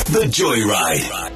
The Joyride.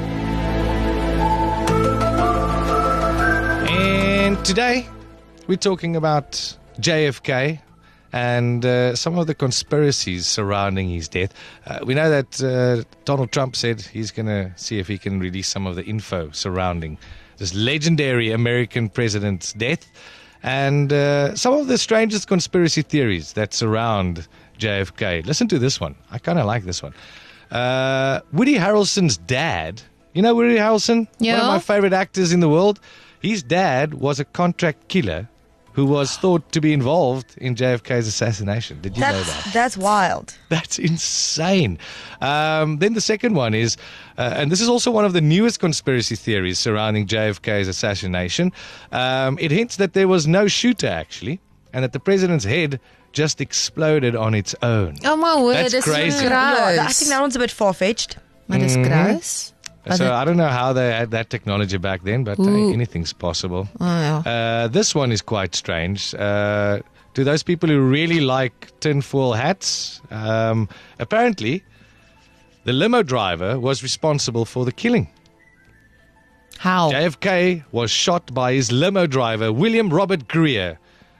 And today, we're talking about JFK and some of the conspiracies surrounding his death. We know that Donald Trump said he's going to see if he can release some of the info surrounding this legendary American president's death and some of the strangest conspiracy theories that surround JFK. Listen to this one. I kind of like this one. Woody Harrelson's dad, you know Woody Harrelson? Yeah. One of my favorite actors in the world. His dad was a contract killer who was thought to be involved in JFK's assassination. Did you know that? That's wild. That's insane. Then the second one is, and this is also one of the newest conspiracy theories surrounding JFK's assassination. It hints that there was no shooter, actually, and that the president's head just exploded on its own. Oh my word, That's dis crazy. gross. I think that one's a bit far-fetched. Maar dis gross. So I don't know how they had that technology back then, but anything's possible. Oh, ja. This one is quite strange. To those people who really like tinfoil hats, apparently the limo driver was responsible for the killing. How? JFK was shot by his limo driver, William Robert Greer.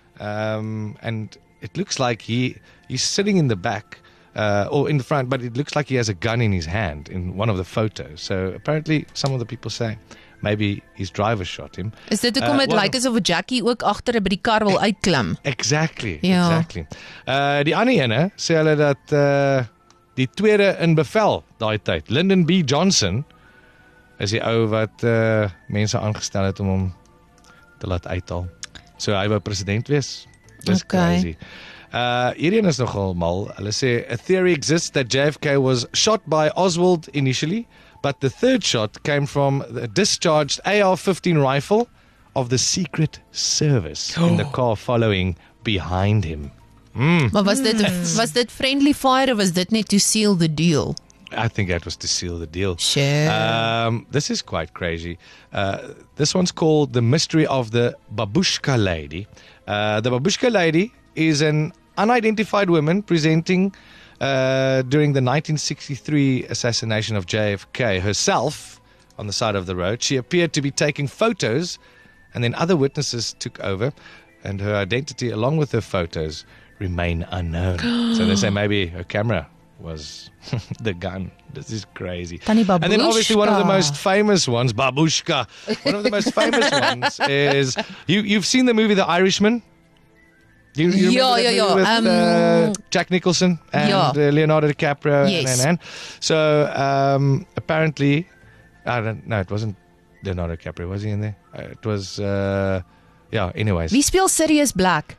And it looks like he's sitting in the back. Or in the front, but it looks like he has a gun in his hand in one of the photos. So apparently some of the people say maybe his driver shot him. Is dit hoekom dit lyk asof Jackie ook agter by die kar wil uitklim? Exactly, Ja. exactly. Die ander ene sê hulle dat die tweede in bevel daai tyd, Lyndon B. Johnson, is die ou wat mense aangestel het om hom te laat uithaal. So hy wou president wees. Dis Okay. crazy. Hierdie is nogal mal. Hulle sê a theory exists that JFK was shot by Oswald initially, but the third shot came from the discharged AR-15 rifle of the Secret Service in the car following behind him. Maar was dit friendly fire of was dit net to seal the deal? I think that was to seal the deal. Sure. This is quite crazy. This one's called The Mystery of the Babushka Lady. The Babushka Lady is an unidentified woman presenting during the 1963 assassination of JFK herself on the side of the road. She appeared to be taking photos, and then other witnesses took over, and her identity along with her photos remain unknown. So they say maybe her camera was the gun. This is crazy. Tannie And then obviously one of the Babushka. most famous ones, Babushka. One of the most famous ones is, you've seen the movie The Irishman? You remember that movie with Jack Nicholson and Leonardo DiCaprio? Yes. And. So apparently, I don't know, it wasn't Leonardo DiCaprio, was he in there? It was, anyways. Wie speel Sirius Black?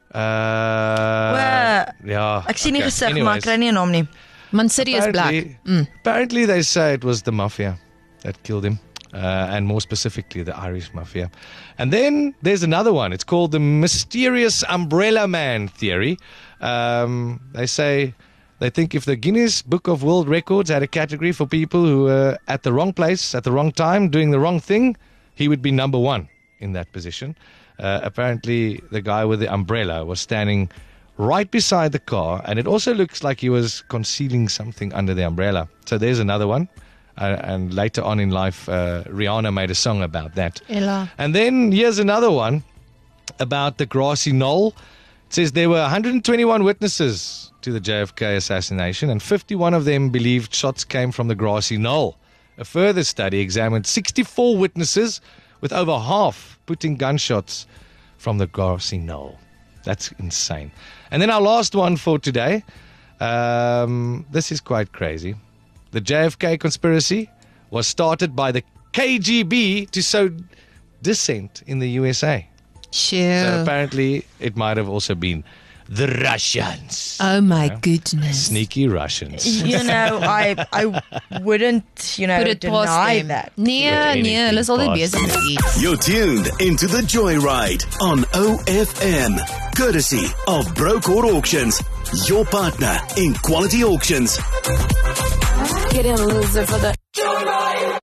Ja. Ek sien nie gesig, maar anyways. ek kry nie 'n naam nie. Man Sirius Black. Apparently they say it was the mafia that killed him. And more specifically, the Irish mafia. And then there's another one. It's called the Mysterious Umbrella Man theory. They say they think if the Guinness Book of World Records had a category for people who were at the wrong place, at the wrong time, doing the wrong thing, he would be number one in that position. Apparently, the guy with the umbrella was standing right beside the car, and it also looks like he was concealing something under the umbrella. So there's another one. And later on in life, Rihanna made a song about that. Ella. And then here's another one about the grassy knoll. It says there were 121 witnesses to the JFK assassination, and 51 of them believed shots came from the grassy knoll. A further study examined 64 witnesses, with over half putting gunshots from the grassy knoll. That's insane. And then our last one for today. This is quite crazy. The JFK conspiracy was started by the KGB to sow dissent in the USA. So Sure. apparently it might have also been the Russians. Oh my goodness. Sneaky Russians. You know, I wouldn't, Put it past deny them. that. Nee, anything hulle is altyd past besig met iets. You're tuned into the Joyride on OFM. Courtesy of Brokeout Auctions, your partner in quality auctions. Get in, loser, for the